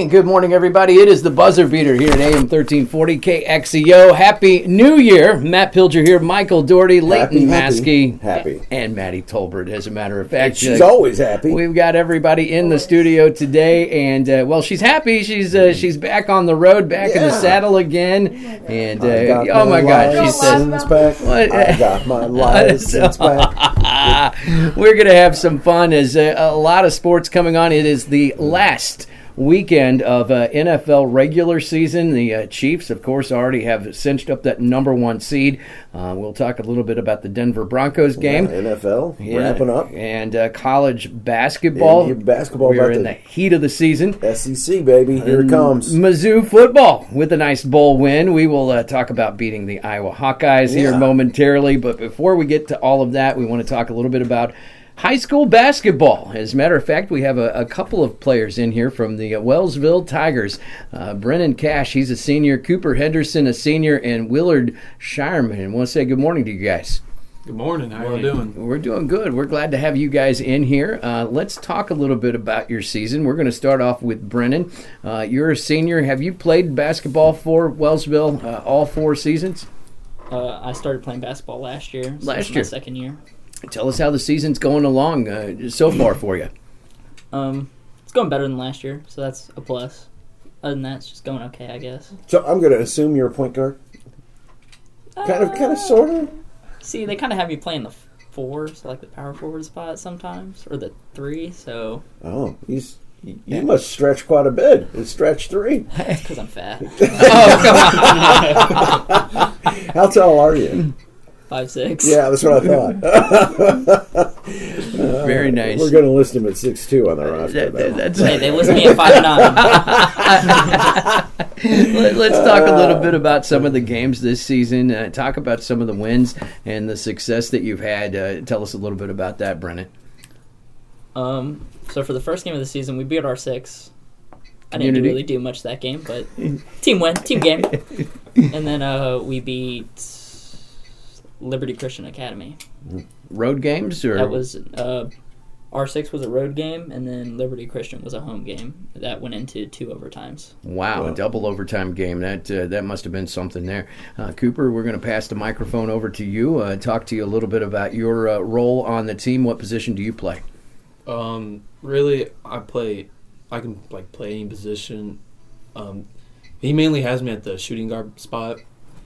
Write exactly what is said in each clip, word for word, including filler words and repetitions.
And good morning, everybody. It is the Buzzer Beater here at A M thirteen forty K X E O. Happy New Year. Matt Pilger here, Michael Doherty, Leighton Maskey, happy. and Maddie Tolbert, as a matter of fact. She's uh, always happy. We've got everybody in the studio today, and, uh, well, she's happy. She's uh, she's back on the road, back yeah. in the saddle again. And, uh, oh, my God. She says, back. What? I got my license back. We're going to have some fun. As uh, a lot of sports coming on. It is the last weekend of uh, N F L regular season. The uh, Chiefs, of course, already have cinched up that number one seed. Uh, we'll talk a little bit about the Denver Broncos game. Yeah, N F L yeah. wrapping up. And uh, college basketball. Yeah, basketball We're about in the, the heat of the season. S E C, baby. Here and it comes. Mizzou football with a nice bowl win. We will uh, talk about beating the Iowa Hawkeyes yeah. here momentarily. But before we get to all of that, we want to talk a little bit about high school basketball. As a matter of fact, we have a, a couple of players in here from the uh, Wellsville Tigers. Uh, Brennan Cash, he's a senior. Cooper Henderson, a senior. And Willard Shireman. I want to say good morning to you guys. Good morning. How are you doing? We're doing good. We're glad to have you guys in here. Uh, let's talk a little bit about your season. We're going to start off with Brennan. Uh, you're a senior. Have you played basketball for Wellsville uh, all four seasons? Uh, I started playing basketball last year. So last year? My second year. Tell us how the season's going along uh, so far for you. Um, it's going better than last year, so that's a plus. Other than that, it's just going okay, I guess. So I'm going to assume you're a point guard? Kind of, kind of, sort of? See, they kind of have you playing the four, so like the power forward spot sometimes, or the three, so... Oh, you, you yeah. must stretch quite a bit. It's stretch three. It's because I'm fat. Oh, come on. How tall are you? Five, six. Yeah, that's what I thought. uh, Very nice. We're going to list him at six two on the roster. That, that, that's hey, they list me at five nine. Let, let's talk a little bit about some of the games this season. Uh, talk about some of the wins and the success that you've had. Uh, tell us a little bit about that, Brennan. Um. So for the first game of the season, we beat R six. I Community. didn't really do much that game, but team win, team game. And then uh, we beat Liberty Christian Academy. Road games? Or that was uh, R six was a road game, and then Liberty Christian was a home game. That went into two overtimes. Wow, wow. A double overtime game. That uh, that must have been something there. Uh, Cooper, we're going to pass the microphone over to you. Uh, talk to you a little bit about your uh, role on the team. What position do you play? Um, really, I play. I can like play any position. Um, he mainly has me at the shooting guard spot,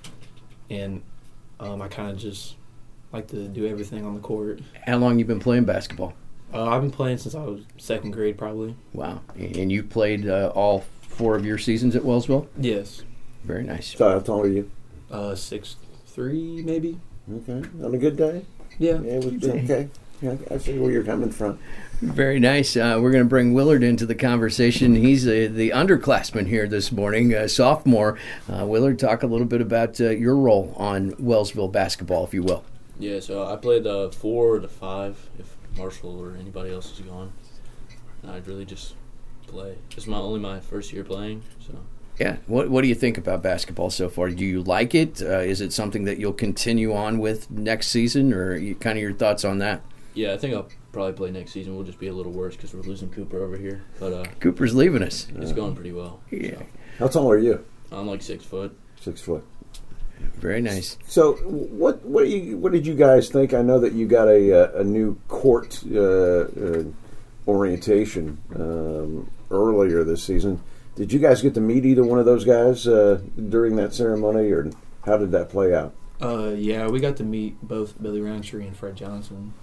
and um, I kind of just like to do everything on the court. How long you been playing basketball? Uh, I've been playing since I was second grade, probably. Wow. And you played uh, all four of your seasons at Wellsville? Yes. Very nice. So how tall are you? Uh, six three, maybe. Okay. On a good day? Yeah. Yeah, it was okay. Yeah, I see where you're coming from. Very nice. Uh, we're going to bring Willard into the conversation. He's uh, the underclassman here this morning, uh, sophomore. Uh, Willard, talk a little bit about uh, your role on Wellsville basketball, if you will. Yeah, so I played the uh, four or the five if Marshall or anybody else is gone. And I'd really just play. It's my only my first year playing, so. Yeah. What What do you think about basketball so far? Do you like it? Uh, is it something that you'll continue on with next season, or you, kind of your thoughts on that? Yeah, I think I'll probably play next season. We'll just be a little worse because we're losing Cooper over here. But uh, Cooper's leaving us. It's uh, going pretty well. Yeah. So. How tall are you? I'm like six foot. Six foot. Very nice. So, what what do you what did you guys think? I know that you got a a, a new court uh, uh, orientation um, earlier this season. Did you guys get to meet either one of those guys uh, during that ceremony, or how did that play out? Uh, yeah, we got to meet both Billy Roundtree and Fred Johnson.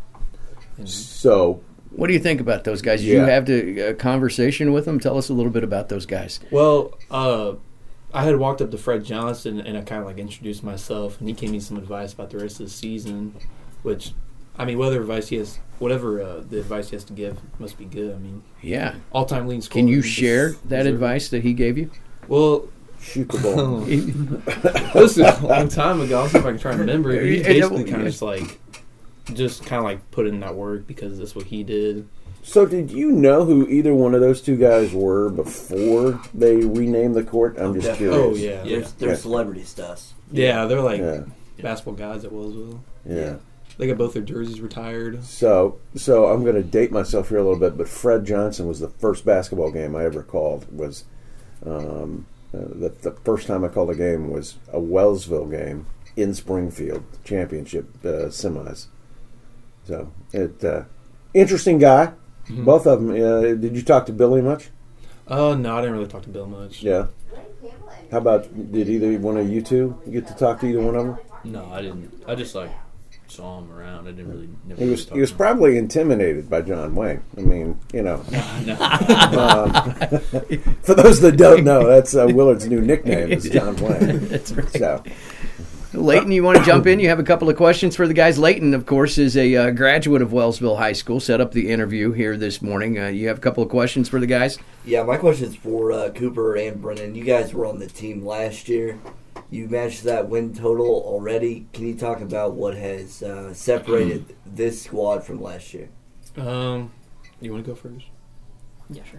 And so, what do you think about those guys? Did yeah. you have to, a conversation with them? Tell us a little bit about those guys. Well, uh, I had walked up to Fred Johnson and I kind of like introduced myself, and he gave me some advice about the rest of the season. Which, I mean, whatever advice he has, whatever uh, the advice he has to give must be good. I mean, yeah, all-time leading scorer. Can you share that deserve. advice that he gave you? Well. Shoot the ball. This is a long time ago. I'll see if I can try and remember it. He basically kind of just like, just kind of like put in that work because that's what he did. So did you know who either one of those two guys were before they renamed the court? I'm just yeah. curious. Oh, yeah. They're, they're yeah. celebrities to us. Yeah, they're like yeah. basketball guys at Wellsville. Yeah. They got both their jerseys retired. So, so I'm going to date myself here a little bit, but Fred Johnson was the first basketball game I ever called. It was um, uh, the, the first time I called a game was a Wellsville game in Springfield, championship uh, semis. So, it uh, interesting guy. Mm-hmm. Both of them. Uh, did you talk to Billy much? Oh, uh, no, I didn't really talk to Bill much. Yeah. How about, did either one of you two get to talk to either one of them? No, I didn't. I just, like, saw him around. I didn't really. Never He was really he was talk to him. probably intimidated by John Wayne. I mean, you know. No. um, for those that don't know, that's uh, Willard's new nickname is John Wayne. That's right. So, Leighton, you want to jump in? You have a couple of questions for the guys. Leighton, of course, is a uh, graduate of Wellsville High School. Set up the interview here this morning. Uh, you have a couple of questions for the guys? Yeah, my question is for uh, Cooper and Brennan. You guys were on the team last year. You matched that win total already. Can you talk about what has uh, separated this squad from last year? Um, you want to go first? Yeah, sure.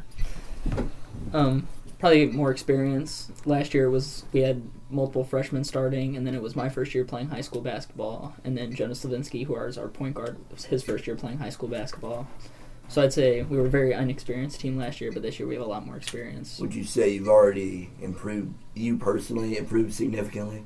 Um, probably more experience. Last year was we had multiple freshmen starting, and then it was my first year playing high school basketball, and then Jonas Slavinsky, who is our point guard, was his first year playing high school basketball. So I'd say we were a very unexperienced team last year, but this year we have a lot more experience. Would you say you've already improved, you personally improved significantly?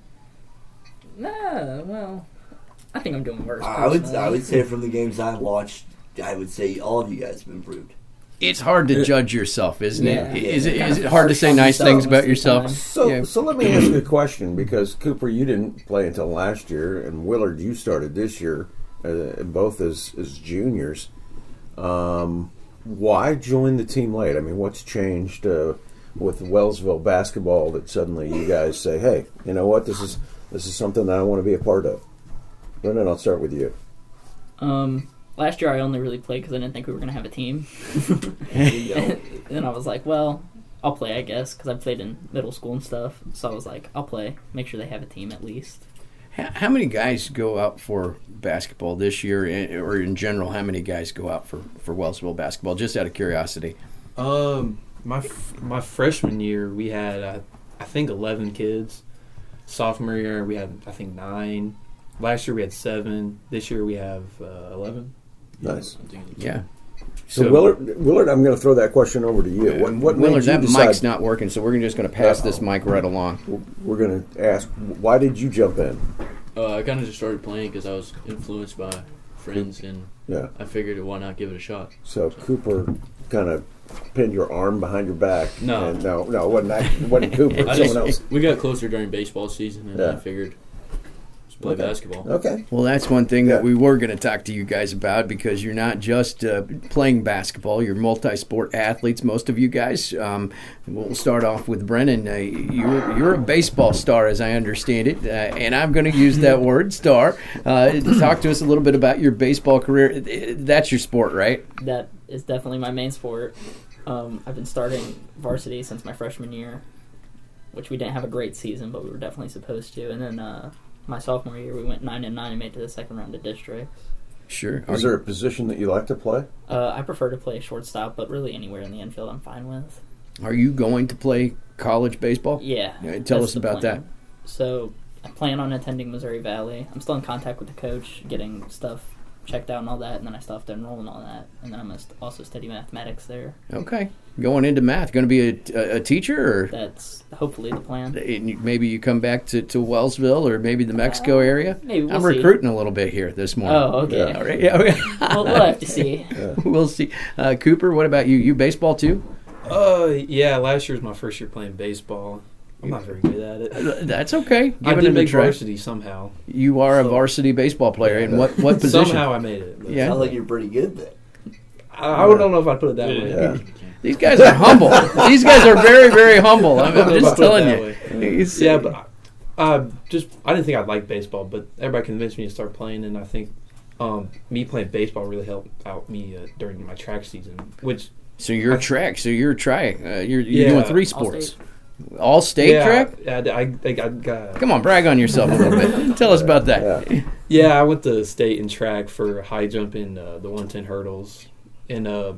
Nah, well, I think I'm doing worse. I would personally. I would say from the games I've watched, I would say all of you guys have improved. It's hard to judge yourself, isn't Yeah. it? Is it, Yeah. is it hard to say nice things about yourself? so, Yeah. so let me ask you a question, because Cooper, you didn't play until last year, and Willard, you started this year, uh, both as, as juniors. Um, why join the team late? I mean, what's changed uh, with Wellsville basketball that suddenly you guys say, "Hey, you know what? This is this is something that I want to be a part of." Brendan, I'll start with you. Um, last year I only really played because I didn't think we were going to have a team. And I was like, well, I'll play, I guess, because I played in middle school and stuff. So I was like, I'll play, make sure they have a team at least. How how many guys go out for basketball this year, eh, or in general, how many guys go out for, for Wellsville basketball? Just out of curiosity. Um, my f- my freshman year, we had uh, I think eleven kids. Sophomore year, we had I think nine. Last year we had seven. This year we have uh, eleven. Nice. I think it's- Yeah. So, Willard, Willard, I'm going to throw that question over to you. What, what made Willard, you that decide? mic's not working, so we're just going to pass Uh-oh. this mic right along. We're going to ask, why did you jump in? Uh, I kind of just started playing because I was influenced by friends, and Yeah. I figured why not give it a shot. So Cooper kind of pinned your arm behind your back. No. and no, no, it wasn't that, it wasn't Cooper. I Someone just, else. we got closer during baseball season, and Yeah. I figured just play Okay. basketball. Okay. Well, that's one thing Yeah. that we were going to talk to you guys about, because you're not just uh, playing basketball. You're multi-sport athletes, most of you guys. Um, we'll start off with Brennan. Uh, you're, you're a baseball star, as I understand it, uh, and I'm going to use that word, star. Uh, talk to us a little bit about your baseball career. That's your sport, right? That is definitely my main sport. Um, I've been starting varsity since my freshman year, which we didn't have a great season, but we were definitely supposed to. And then uh, my sophomore year, we went nine and nine and made it to the second round of districts. Sure. Are Is there a position that you like to play? Uh, I prefer to play shortstop, but really anywhere in the infield I'm fine with. Are you going to play college baseball? Yeah. Yeah, tell that's us the about plan. So I plan on attending Missouri Valley. I'm still in contact with the coach, getting stuff checked out and all that, and then I still have to enroll and all that. And then I'm going to also study mathematics there. Okay. Going into math. Going to be a, a, a teacher, or That's hopefully the plan. and maybe you come back to, to Wellsville, or maybe the Mexico Uh, area? maybe we'll I'm see. recruiting a little bit here this morning. Oh, okay. Yeah. All right. Yeah, okay. Well, we'll have to see. We'll see. Uh, Cooper, what about you? You baseball too? Uh, yeah. Last year was my first year playing baseball. I'm not very good at it. That's okay. I Give did it a make try. varsity somehow. You are a So- varsity baseball player. In what, what position? Somehow I made it. but Yeah. Sounds like you're pretty good then. I, I don't know if I'd put it that way. Yeah. These guys are humble. These guys are very, very humble. I'm, I don't know I'm if just I'd put it telling that you. way. He's- Yeah, but I, I just I didn't think I'd like baseball, but everybody convinced me to start playing, and I think um, me playing baseball really helped out me uh, during my track season. Which So you're track. So you're track. Uh, you're you're Yeah. doing three All sports. state. All state yeah, track? I, I think I got. Come on, brag on yourself a little bit. Tell us about that. Yeah. Yeah, I went to state in track for high jumping, uh, the one ten hurdles, and uh,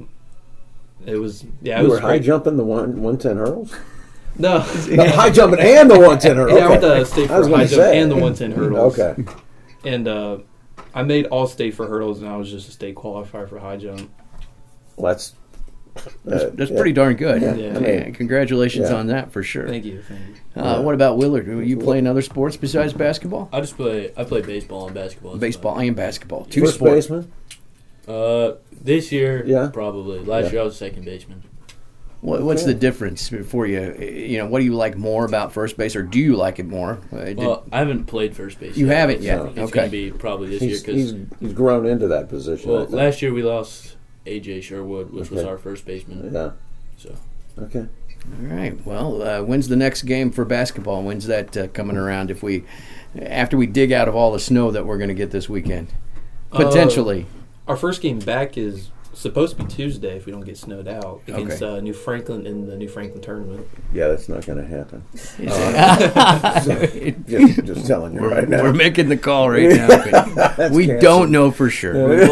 it was yeah, it You was were high great. jumping the one one ten hurdles. No, The high jumping and the one ten hurdles. yeah, I went Okay. to state I was for gonna high jump say. and the one ten hurdles. Okay. And uh, I made all state for hurdles, and I was just a state qualifier for high jump. Well, that's That's, uh, that's yeah. pretty darn good. Yeah, Yeah. I mean, Yeah, congratulations yeah. on that for sure. Thank you. Thank you. Uh, what about Willard? Are you playing other sports besides basketball? I just play. I play baseball and basketball. Baseball and basketball. Two first sports. baseman. Uh, this year, Yeah. probably. Last Yeah. year I was second baseman. What, what's Okay. the difference for you? You know, what do you like more about first base, or do you like it more? Uh, did- Well, I haven't played first base. You yet, haven't yet. so It's Okay. gonna be probably this He's, year he's because he's grown into that position. I well, think. last year we lost A J Sherwood, which was Okay. our first baseman. yeah. So Okay. All right. Well, uh, when's the next game for basketball? When's that uh, coming around? If we, after we dig out of all the snow that we're going to get this weekend, potentially. Uh, our first game back is supposed to be Tuesday if we don't get snowed out against Okay. uh, New Franklin in the New Franklin tournament. Yeah, that's not going to happen. It- Just, just telling you right now. we're making the call right now. but That's we canceled. don't know for sure. we,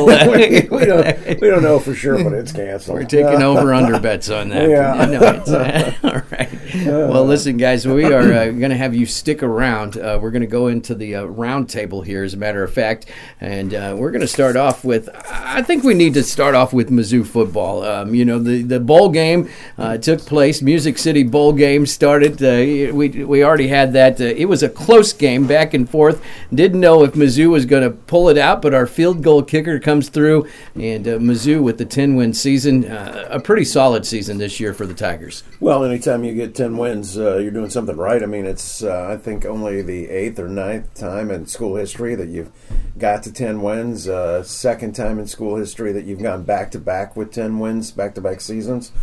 don't, we don't know for sure, but it's canceled. We're taking over under bets on that. Yeah. No, it's, uh, all right. Well, listen, guys, we are uh, going to have you stick around. Uh, we're going to go into the uh, round table here, as a matter of fact, and uh, we're going to start off with. I think we need to start off with Mizzou football. Um, you know, the the bowl game uh, took place. Music City bowl game started. Uh, we we already had that. Uh, it was a close game, back and forth. Didn't know if Mizzou was going to pull it out, but our field goal kicker comes through, and uh, Mizzou with the ten-win season, uh, a pretty solid season this year for the Tigers. Well, anytime you get ten wins, uh, you're doing something right. I mean, it's, uh, I think, only the eighth or ninth time in school history that you've got to ten wins. Uh, second time in school history that you've gone back-to-back with ten wins, back-to-back seasons.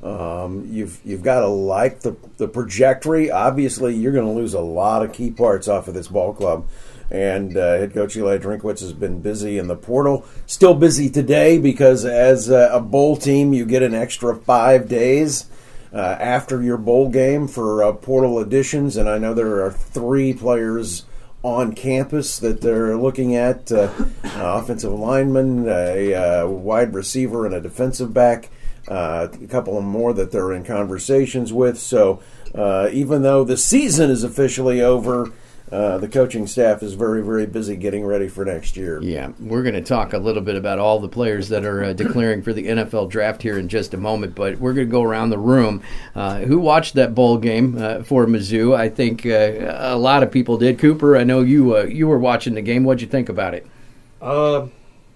Um, you've you've got to like the, the trajectory. Obviously, you're going to lose a lot of key parts off of this ball club. And uh, head coach Eli Drinkwitz has been busy in the portal. Still busy today because as uh, a bowl team, you get an extra five days uh, after your bowl game for uh, portal additions. And I know there are three players on campus that they're looking at, uh, uh, offensive lineman, a uh, wide receiver, and a defensive back. Uh, a couple of more that they're in conversations with. So uh, even though the season is officially over, Uh, the coaching staff is very, very busy getting ready for next year. Yeah, we're going to talk a little bit about all the players that are uh, declaring for the N F L draft here in just a moment, but we're going to go around the room. Uh, who watched that bowl game uh, for Mizzou? I think uh, a lot of people did. Cooper, I know you uh, you were watching the game. What'd you think about it? Uh,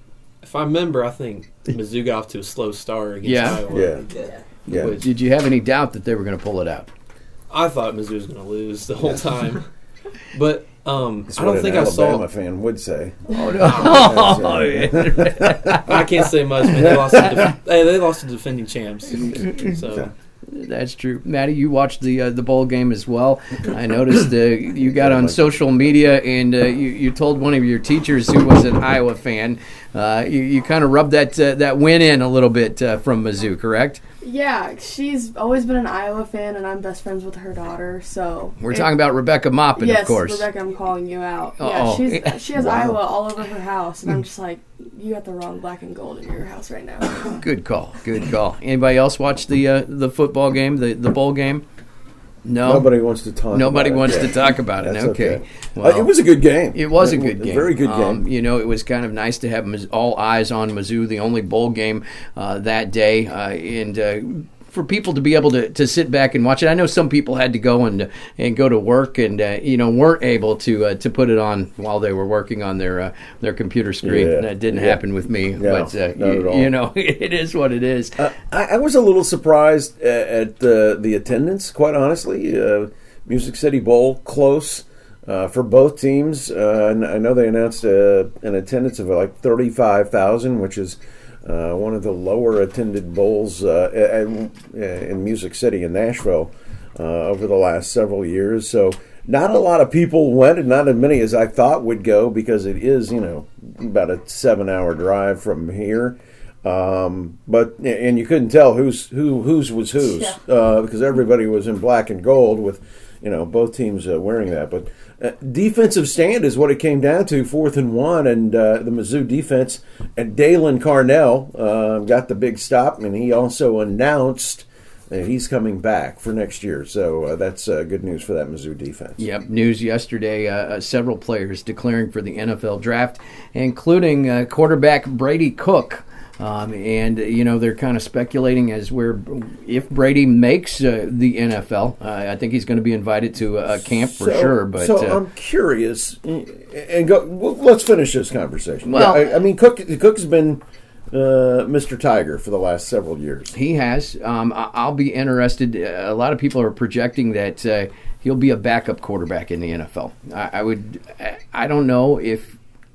if I remember, I think Mizzou got off to a slow start against Yeah. Iowa. Yeah, Yeah. yeah. Which Did you have any doubt that they were going to pull it out? I thought Mizzou was going to lose the whole time. But um, That's I don't what think an I Alabama saw. fan would say. Oh, no. I can't say much. Man. They lost. To def- hey, they lost to defending champs. So That's true. Maddie, you watched the uh, the bowl game as well. I noticed uh, you got on social media and uh, you, you told one of your teachers who was an Iowa fan. Uh, you you kind of rubbed that uh, that win in a little bit uh, from Mizzou, correct? Yeah, she's always been an Iowa fan, and I'm best friends with her daughter. So We're talking about Rebecca Moppin, yes, of course. Rebecca, I'm calling you out. Uh-oh. Yeah, she's she has Wow. Iowa all over her house, and I'm just like, you got the wrong black and gold in your house right now. Good call. Good call. Anybody else watch the uh, the football game, the the bowl game? No. Nobody wants to talk Nobody about it. wants Yeah. to talk about it. That's Okay. okay. Well, Uh, it was a good game. It was a good game. Very good game. Um, you know, it was kind of nice to have Miz- all eyes on Mizzou, the only bowl game uh, that day, uh, and uh, for people to be able to, to sit back and watch it. I know some people had to go and and go to work and uh, you know weren't able to uh, to put it on while they were working on their uh, their computer screen. Yeah. That didn't Yeah. happen with me, No, but uh, not you, at all. you know, it is what it is. Uh, I, I was a little surprised at, at uh, the attendance, quite honestly. Uh, Music City Bowl, close uh, for both teams. Uh, and I know they announced uh, an attendance of like thirty-five thousand, which is uh, one of the lower attended bowls uh, in, in Music City in Nashville uh, over the last several years. So not a lot of people went, and not as many as I thought would go, because it is, you know, about a seven-hour drive from here. Um, but and you couldn't tell who's who whose was whose Yeah. uh, because everybody was in black and gold with, you know, both teams uh, wearing that. But uh, defensive stand is what it came down to, fourth and one, and uh, the Mizzou defense. And Dalen Carnell uh, got the big stop, and he also announced and he's coming back for next year. So uh, that's uh, good news for that Mizzou defense. Yep, news yesterday, uh, uh, several players declaring for the N F L draft, including uh, quarterback Brady Cook. Um, and, you know, they're kind of speculating as where if Brady makes uh, the N F L, uh, I think he's going to be invited to a camp for so, sure. But So uh, I'm curious, and go. Well, let's finish this conversation. Well- yeah, I, I mean, Cook Cook's been uh, Mister Tiger for the last several years. he has. Um, I- I'll be interested. A lot of people are projecting that uh, he'll be a backup quarterback in the N F L. I, I would. I- I don't know if.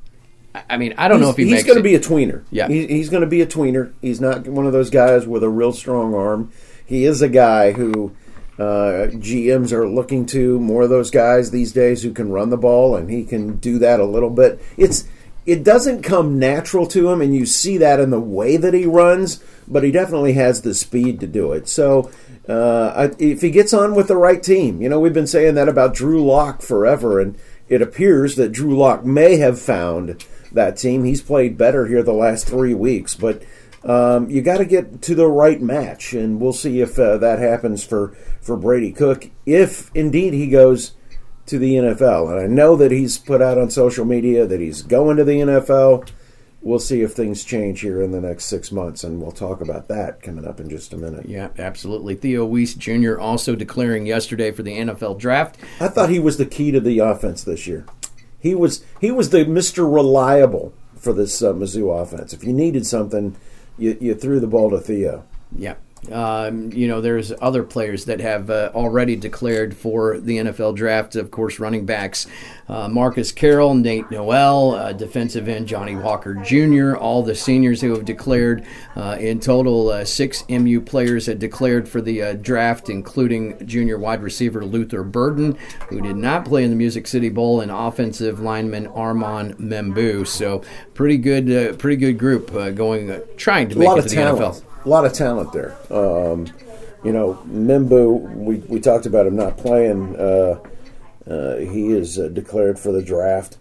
I mean, I don't he's, know if he he's makes going to it. be a tweener. Yeah. he, he's going to be a tweener. He's not one of those guys with a real strong arm. He is a guy who uh, G Ms are looking to, more of those guys these days who can run the ball, and he can do that a little bit. It's it doesn't come natural to him, and you see that in the way that he runs, but he definitely has the speed to do it. So uh, I, if he gets on with the right team, you know, we've been saying that about Drew Lock forever, and it appears that Drew Lock may have found that team. He's played better here the last three weeks, but um, you got to get to the right match, and we'll see if uh, that happens for, for Brady Cook, if indeed he goes to the N F L. And I know that he's put out on social media that he's going to the N F L. We'll see if things change here in the next six months, and we'll talk about that coming up in just a minute. Yeah, absolutely. Theo Weiss Junior also declaring yesterday for the N F L draft. I thought he was the key to the offense this year. He was he was the Mister Reliable for this uh, Mizzou offense. If you needed something, you, you threw the ball to Theo. Yeah. Um, you know, there's other players that have uh, already declared for the N F L draft. Of course, running backs uh, Marcus Carroll, Nate Noel, uh, defensive end Johnny Walker Junior, all the seniors who have declared. Uh, in total, uh, six M U players had declared for the uh, draft, including junior wide receiver Luther Burden, who did not play in the Music City Bowl, and offensive lineman Armand Membu. So, pretty good, uh, pretty good group uh, going, uh, trying to make it to the talent. N F L. A lot of talent there. Um, you know, Membu, we, we talked about him not playing. Uh, uh, he is uh, declared for the draft.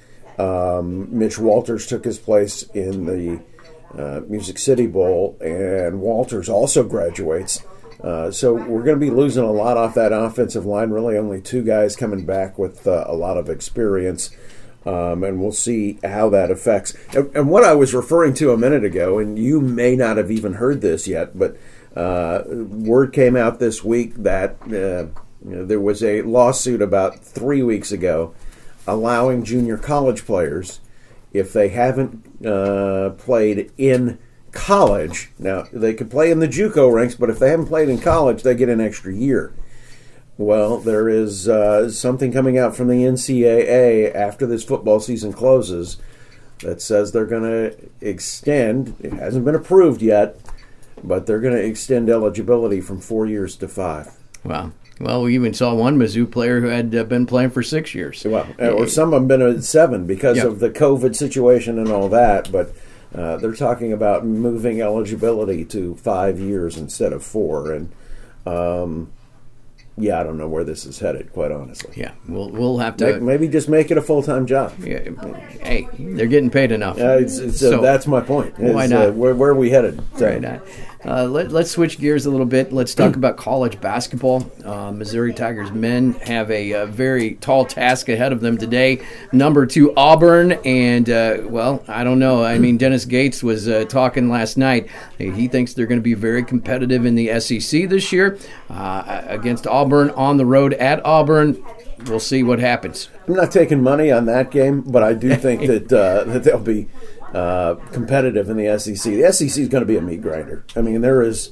Um, Mitch Walters took his place in the uh, Music City Bowl, and Walters also graduates. Uh, so we're going to be losing a lot off that offensive line. Really only two guys coming back with uh, a lot of experience. Um, and we'll see how that affects. And, and what I was referring to a minute ago, and you may not have even heard this yet, but uh, word came out this week that uh, you know, there was a lawsuit about three weeks ago allowing junior college players, if they haven't uh, played in college, now they could play in the JUCO ranks, but if they haven't played in college, they get an extra year. Well, there is uh, something coming out from the N C double A after this football season closes that says they're going to extend, it hasn't been approved yet, but they're going to extend eligibility from four years to five. Wow. Well, we even saw one Mizzou player who had uh, been playing for six years. Well, or some have been at seven because Yep. of the COVID situation and all that, but uh, they're talking about moving eligibility to five years instead of four. And, um, yeah, I don't know where this is headed, quite honestly. Yeah, we'll we'll have Maybe, to. maybe just make it a full-time job. Yeah, hey, they're getting paid enough. Uh, it's, it's, uh, So, that's my point. why It's, not? Uh, where, where are we headed? So, Right on. Uh, let, let's switch gears a little bit. Let's talk about college basketball. Uh, Missouri Tigers men have a, a very tall task ahead of them today. Number two, Auburn. And, uh, well, I don't know. I mean, Dennis Gates was uh, talking last night. He thinks they're going to be very competitive in the S E C this year uh, against Auburn on the road at Auburn. We'll see what happens. I'm not taking money on that game, but I do think that uh, that they'll be uh, competitive in the S E C. The S E C is going to be a meat grinder. I mean, there is,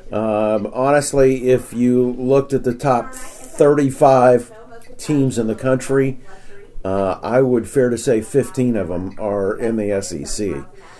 um, honestly, if you looked at the top thirty-five teams in the country, uh, I would fair to say fifteen of them are in the S E C.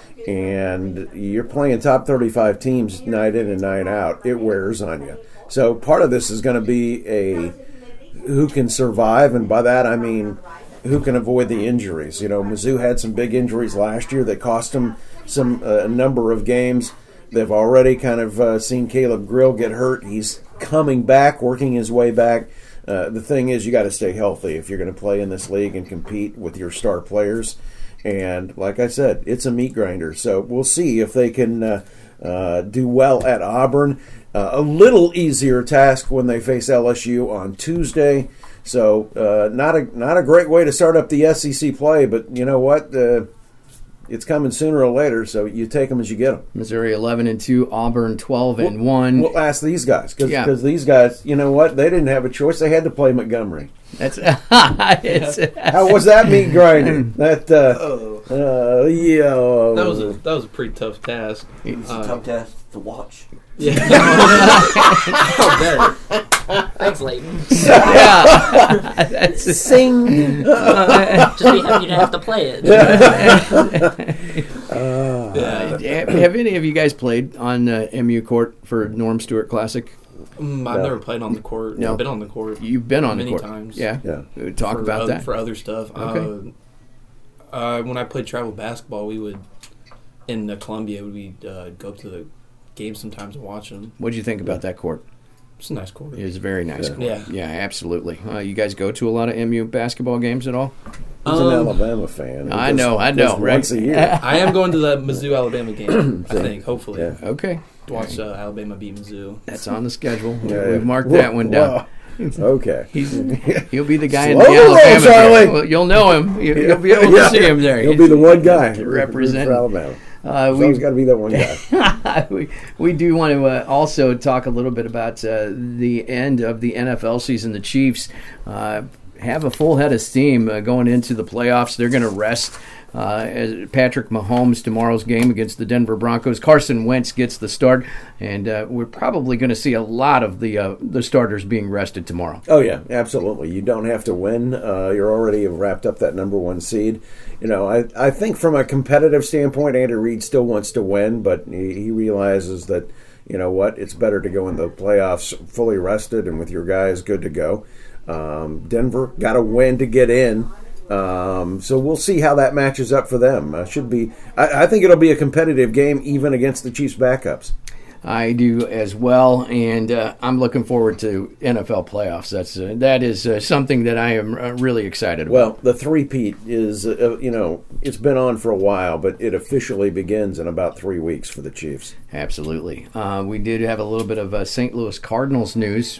And you're playing top thirty-five teams night in and night out. It wears on you. So part of this is going to be a who can survive, and by that I mean who can avoid the injuries. You know, Mizzou had some big injuries last year that cost them some uh, a number of games. They've already kind of uh, seen Caleb Grill get hurt. He's coming back, working his way back. Uh, the thing is, you got to stay healthy if you're going to play in this league and compete with your star players. And like I said, it's a meat grinder. So we'll see if they can uh, uh, do well at Auburn. Uh, a little easier task when they face L S U on Tuesday. So uh, not a not a great way to start up the S E C play, but you know what? Uh, it's coming sooner or later, so you take them as you get them. Missouri eleven and two, Auburn twelve and one. We'll ask these guys because Yeah. these guys, you know what? They didn't have a choice; they had to play Montgomery. That's it's, How was that meat grinding? That uh, uh, yeah, That was a that was a pretty tough task. It's a Uh, tough task to watch. Yeah. Thanks, Leighton. yeah. That's sing. Just be happy to have to play it. Uh, have, have any of you guys played on uh, M U court for Norm Stewart Classic? Mm, I've No. never played on the court. No. I've been on the court. You've been on Many the court. times. Yeah. Yeah. Uh, Talk for about other, that. for other stuff. Okay. Uh, uh, when I played travel basketball, we would in uh, Columbia we'd uh, go up to the games sometimes and watch them. What did you think about that court? It's a nice court. It was a very nice Yeah. court. Yeah. Yeah, absolutely. Uh, you guys go to a lot of M U basketball games at all? He's an Um, Alabama fan. He I goes- know, I goes know, right? Once a year. I am going to the Mizzou Alabama game. I think, hopefully, Yeah. Okay. to watch uh, Alabama beat Mizzou. That's on the schedule. Yeah, We've yeah. marked Whoa, that one down. whoa. Okay. He's, he'll be the guy in Slow the roll, Alabama Charlie. game. Well, you'll know him. You, You'll be able to Yeah. see him there. He'll be the one guy to represent. for Alabama. Uh, He's we always got to be that one guy. we, we do want to uh, also talk a little bit about uh, the end of the N F L season. The Chiefs uh, have a full head of steam uh, going into the playoffs. They're going to rest uh, as Patrick Mahomes tomorrow's game against the Denver Broncos. Carson Wentz gets the start, and uh, we're probably going to see a lot of the uh, the starters being rested tomorrow. Oh yeah, absolutely. You don't have to win. Uh, you're already wrapped up that number one seed. You know, I I think from a competitive standpoint, Andy Reid still wants to win, but he, he realizes that, you know what, it's better to go in the playoffs fully rested and with your guys good to go. Um, Denver got a win to get in. Um, so we'll see how that matches up for them. Uh, should be. I, I think it'll be a competitive game, even against the Chiefs' backups. I do as well, and uh, I'm looking forward to N F L playoffs. That's uh, that is uh, something that I am uh, really excited about. Well, the three-peat is, uh, you know, it's been on for a while, but it officially begins in about three weeks for the Chiefs. Absolutely. Uh, we did have a little bit of uh, Saint Louis Cardinals news.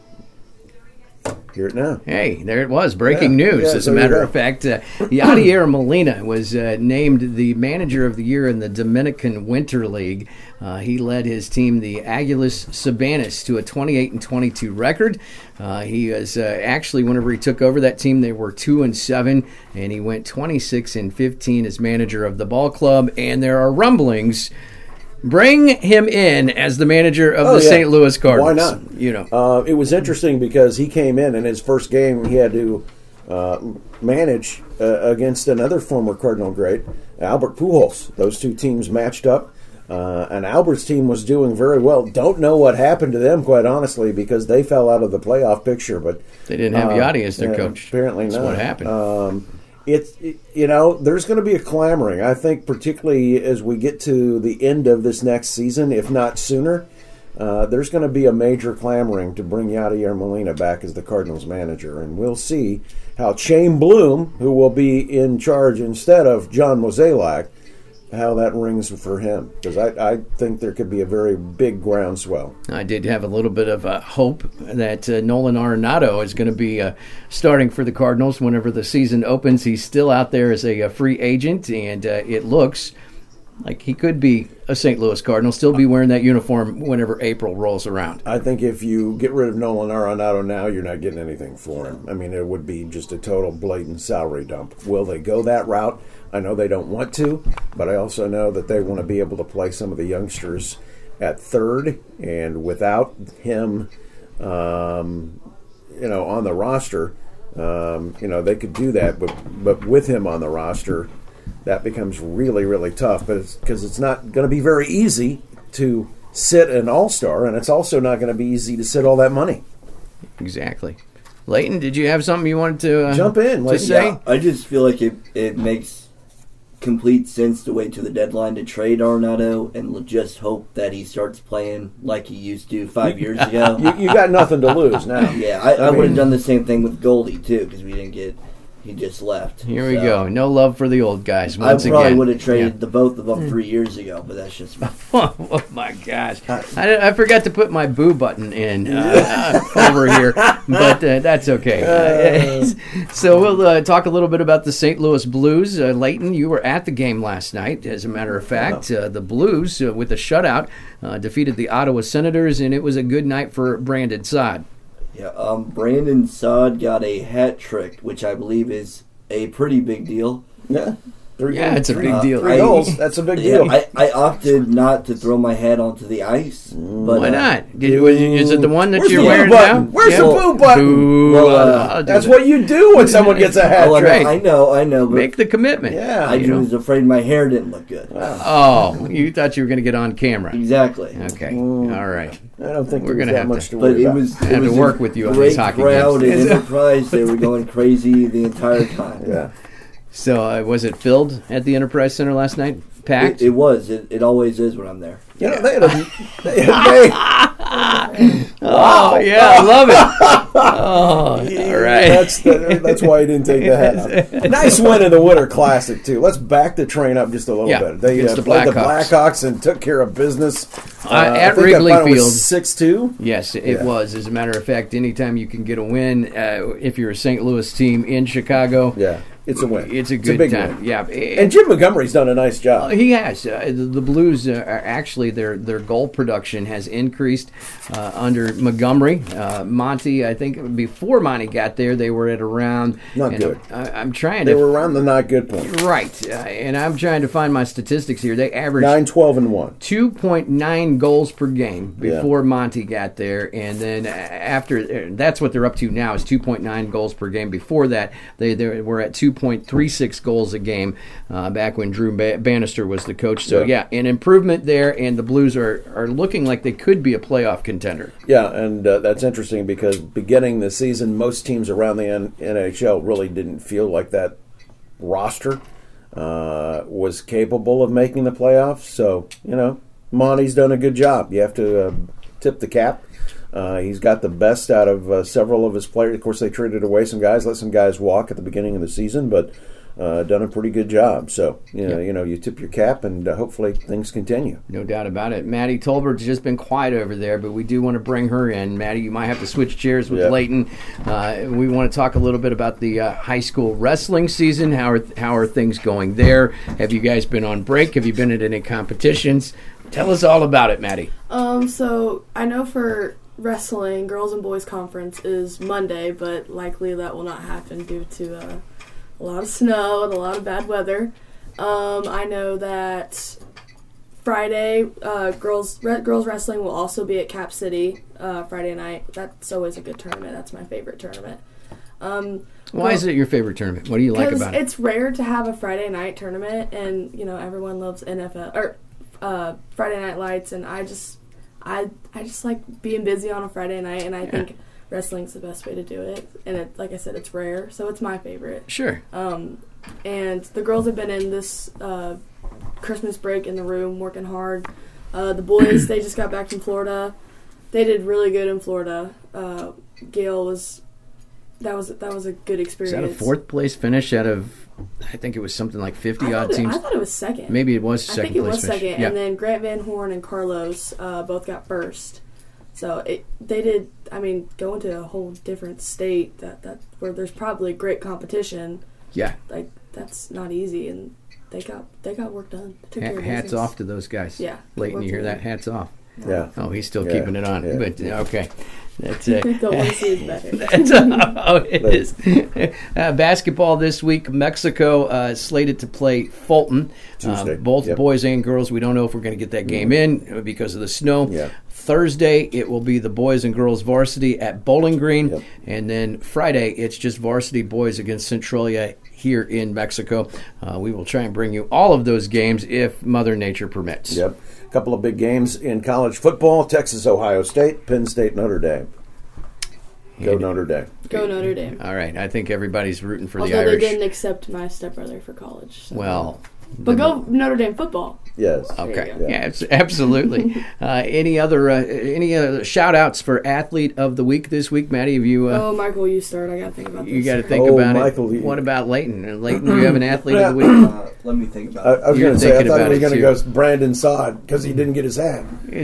Hear it now. Hey, there it was. Breaking Yeah, news. yeah, As so a you matter go. of fact, uh, Yadier Molina was uh, named the manager of the year in the Dominican Winter League. Uh, he led his team, the Aguilas Sabanas, to a twenty-eight and twenty-two record. Uh, he was uh, actually, whenever he took over that team, they were two and seven, and he went twenty-six and fifteen as manager of the ball club. And there are rumblings. Bring him in as the manager of Oh, the yeah. Saint Louis Cardinals. Why not? You know, Uh, it was interesting because he came in, and his first game he had to uh, manage uh, against another former Cardinal great, Albert Pujols. Those two teams matched up, uh, and Albert's team was doing very well. Don't know what happened to them, quite honestly, because they fell out of the playoff picture. But they didn't have uh, Yachty as their yeah, coach. Apparently That's not. what happened. Um, It's it, you know, there's going to be a clamoring. I think, particularly as we get to the end of this next season, if not sooner, uh, there's going to be a major clamoring to bring Yadier Molina back as the Cardinals manager, and we'll see how Shane Bloom, who will be in charge instead of John Mozeliak, how that rings for him, because I, I think there could be a very big groundswell. I did have a little bit of uh, hope that uh, Nolan Arenado is going to be uh, starting for the Cardinals whenever the season opens. He's still out there as a, a free agent, and uh, it looks like he could be a Saint Louis Cardinal, still be wearing that uniform whenever April rolls around. I think if you get rid of Nolan Arenado now, you're not getting anything for him. I mean, it would be just a total blatant salary dump. Will they go that route? I know they don't want to, but I also know that they want to be able to play some of the youngsters at third, and without him, um, you know, on the roster, um, you know, they could do that, but but with him on the roster, that becomes really, really tough. But it's because it's not going to be very easy to sit an all-star, and it's also not going to be easy to sit all that money. Exactly. Leighton, did you have something you wanted to uh, Jump in, to Leighton. say? Yeah, I just feel like it, it makes complete sense to wait to the deadline to trade Arenado and l- just hope that he starts playing like he used to five years ago. You, you got nothing to lose now. Yeah, I, I, I would mean- have done the same thing with Goldie too, because we didn't get He just left. Here we So, go. No love for the old guys. I Once probably again. would have traded Yeah. the both of them three years ago, but that's just me. Oh my gosh! I, I forgot to put my boo button in uh, over here, but uh, that's okay. Uh, so we'll uh, talk a little bit about the Saint Louis Blues. Uh, Leighton, you were at the game last night. As a matter of fact, uh, the Blues, uh, with a shutout, uh, defeated the Ottawa Senators, and it was a good night for Brandon Saad. Yeah, um, Brandon Saad got a hat trick, which I believe is a pretty big deal. Yeah. Three Yeah, goals. it's a Three- big deal. Three I- goals. That's a big Yeah, deal. I, I opted not to throw my hat onto the ice. But, Why uh, not? Did, was, is it the one that Where's you're the boo wearing button? now? Where's the boo button? Boo. Well, uh, I'll- I'll do That's that. what you do when someone gets a hat Oh, I, trick. know, I know, I know, but Make the commitment. Yeah. I you know. was afraid my hair didn't look good. Oh, you thought you were going to get on camera. Exactly. Okay. Mm. All right. I don't think We're there's gonna that have much to- to, But worry it about. was I have it to was work a with you on great these hockey crowd games. at Enterprise. They were going crazy the entire time. Yeah. So uh, was it filled at the Enterprise Center last night? Packed? It, it was. It, it always is when I'm there. You know, they had a, they, they, oh, yeah, I love it. Oh, all right. That's the, that's why he didn't take the hat off. Nice win in the Winter Classic too. Let's back the train up just a little Yeah, bit. They against uh, the played the Blackhawks. Blackhawks and took care of business Uh, at I think Wrigley that final Field. was six two. Yes, it Yeah. was. As a matter of fact, anytime you can get a win, uh, if you're a Saint Louis team in Chicago, Yeah, it's a win. it's a good big time. win. Yeah, And Jim Montgomery's done a nice Uh, job. he has. Uh, the, the Blues uh, are actually their their goal production has increased uh, under Montgomery. Uh, Monty, I think before Monty got there, they were at around. Not and good. I, I'm trying They to were around the not good point. right, uh, and I'm trying to find my statistics here. They averaged Nine, twelve, and one. two point nine goals per game Yeah. before Monty got there, and then after uh, that's what they're up to now is two point nine goals per game. Before that, they, they were at two point three six goals a game uh, back when Drew ba- Bannister was the coach. So Yeah. yeah, an improvement there, and the Blues are, are looking like they could be a playoff contender. Yeah, and uh, that's interesting because beginning the season, most teams around the N- NHL really didn't feel like that roster uh, was capable of making the playoffs. So, you know, Monty's done a good job. You have to uh, tip the cap. Uh, he's got the best out of uh, several of his players. Of course, they traded away some guys, let some guys walk at the beginning of the season, but uh, done a pretty good job. So, you know, Yeah. you know, you tip your cap, and uh, hopefully things continue. No doubt about it. Maddie Tolbert's just been quiet over there, but we do want to bring her in. Maddie, you might have to switch chairs with Yeah. Leighton. Uh, we want to talk a little bit about the uh, high school wrestling season. How are how are things going there? Have you guys been on break? Have you been at any competitions? Tell us all about it, Maddie. Um, so I know for wrestling, girls and boys conference is Monday, but likely that will not happen due to uh, a lot of snow and a lot of bad weather. Um, I know that Friday, uh, girls re- girls wrestling will also be at Cap City uh, Friday night. That's always a good tournament. That's my favorite tournament. Um, Why is it your favorite tournament? What do you like Because about it? it's rare to have a Friday night tournament, and you know everyone loves N F L or uh, Friday Night Lights, and I just, I, I just like being busy on a Friday night, and I Yeah. think wrestling's the best way to do it. And it, like I said, it's rare, so it's my favorite. Sure. Um, and the girls have been in this uh, Christmas break in the room working hard. Uh, the boys, they just got back from Florida. They did really good in Florida. Uh, Gail was. That was that was a good Is experience. that a fourth place finish out of, I think it was something like fifty I odd thought, it, teams? I thought it was second. Maybe it was I second think it place was finish. second, Yeah. and then Grant Van Horn and Carlos uh, both got first. So it they did. I mean, going to a whole different state that that where there's probably great competition. yeah. Like that's not easy, and they got they got work done. They took Ha- care of hats business. off to those guys. Yeah. Leighton, you hear Worked that? Hats off. Yeah. Oh, he's still Yeah, keeping it on. yeah. But uh, okay, that's it. Don't want to see it better. That's how it is. Uh, basketball this week. Mexico uh, slated to play Fulton. Tuesday. Uh, both Yep. boys and girls. We don't know if we're going to get that game in because of the snow. Yeah. Thursday, it will be the boys and girls varsity at Bowling Green. Yep. And then Friday, it's just varsity boys against Centralia here in Mexico. Uh, we will try and bring you all of those games if Mother Nature permits. Yep. A couple of big games in college football. Texas, Ohio State, Penn State, Notre Dame. Go And- Notre Dame. Go Notre Dame. All right. I think everybody's rooting for the Although they Irish. didn't accept my stepbrother for college. So. Well, But go Notre Dame football. Yes. Okay. There you Yeah, it's, absolutely. uh, any other uh, any other shout outs for athlete of the week this week, Maddie? Have you? Uh, Oh, Michael, you start. I got to think about this. you got to think Oh, about Michael, it. you- What about Leighton? Uh, Leighton, do you have an athlete of the week? Uh, let me think about I, it. I was You're going to say, I thinking thought about we it, were too. going to go Brandon Sod because he didn't get his hat.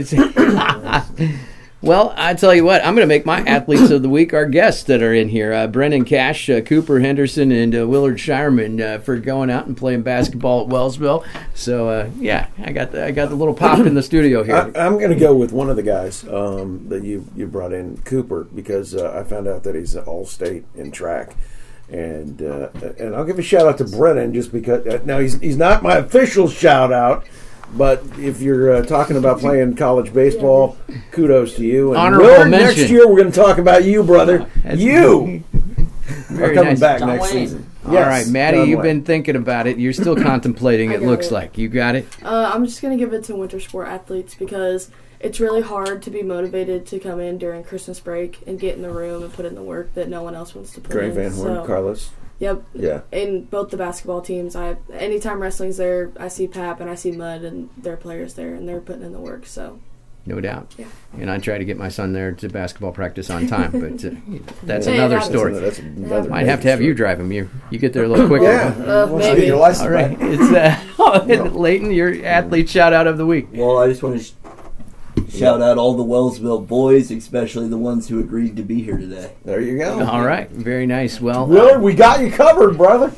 It's- Well, I tell you what, I'm going to make my athletes of the week our guests that are in here. Uh, Brennan Cash, uh, Cooper Henderson, and uh, Willard Shireman uh, for going out and playing basketball at Wellsville. So, uh, yeah, I got the, I got the little pop in the studio here. I, I'm going to go with one of the guys um, that you you brought in, Cooper, because uh, I found out that he's an all-state in track. And uh, and I'll give a shout out to Brennan just because uh, now he's he's not my official shout out, but if you're uh, talking about playing college baseball, kudos to you. And Honorable Willard, mention. next year we're going to talk about you, brother. That's- You are Very coming nice. back John next Wayne. season. All Yes, right, Maddie, John you've Wayne. been thinking about it. You're still contemplating, I it got looks it. like. You got it? Uh, I'm just going to give it to winter sport athletes because it's really hard to be motivated to come in during Christmas break and get in the room and put in the work that no one else wants to put Gray in. Van Horn, So, Carlos. Yep. Yeah. In both the basketball teams, I anytime wrestling's there, I see Pap and I see Mud and their players there, and they're putting in the work. So No doubt. Yeah. And I try to get my son there to basketball practice on time, but uh, that's Hey, another that's story. That's another Might have to have you drive him. You you get there a little quicker. Yeah. Uh, Once you maybe. get your license All right. back. It's uh, Leighton, your athlete shout out of the week. Well, I just want to sh- shout out all the Wellsville boys, especially the ones who agreed to be here today. There you go. All right. Very nice. Well, Willard, we got you covered, brother.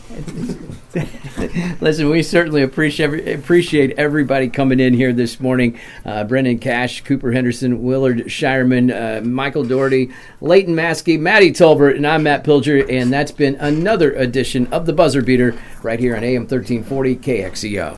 listen, we certainly appreciate appreciate everybody coming in here this morning. Uh, Brendan Cash, Cooper Henderson, Willard Shireman, uh, Michael Doherty, Leighton Maskey, Maddie Tolbert, and I'm Matt Pilger, and that's been another edition of the Buzzer Beater right here on A M thirteen forty K X E O.